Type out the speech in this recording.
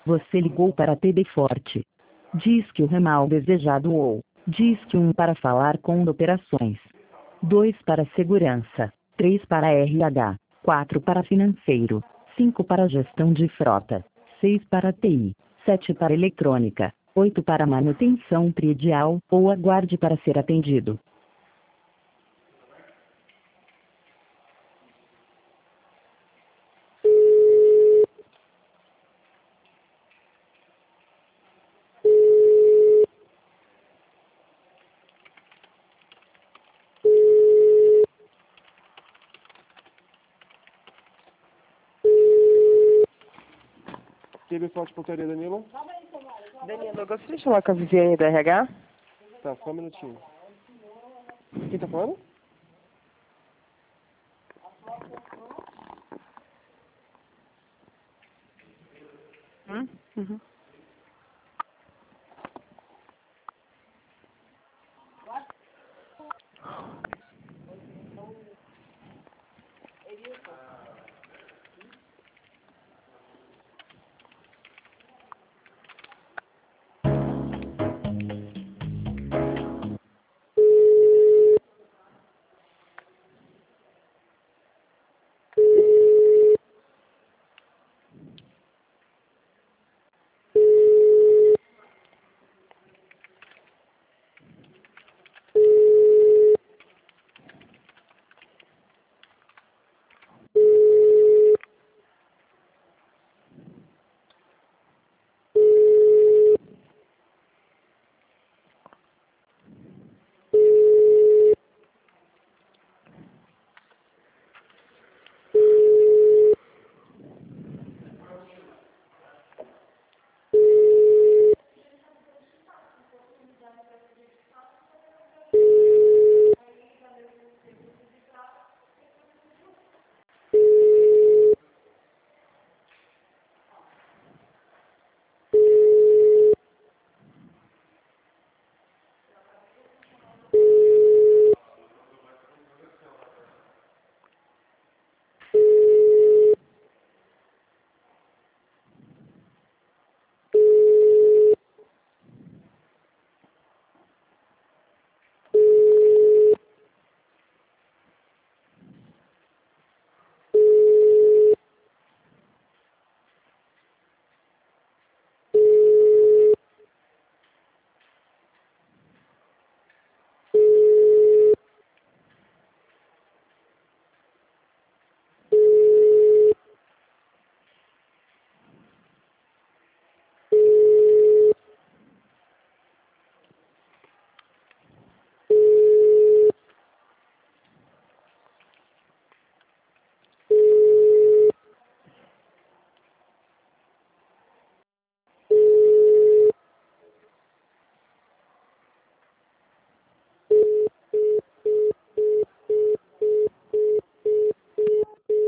Você ligou para a TB Forte. Disque o ramal desejado ou Disque 1 para falar com operações. 2 para segurança. 3 para RH. 4 para financeiro. 5 para gestão de frota. 6 para TI. 7 para eletrônica. 8 para manutenção predial, ou aguarde para ser atendido. TB Forte Portaria, Danilo. Danilo, eu gostaria de falar com a Viviane do RH. Tá, só um minutinho. Quem tá falando? Uhum.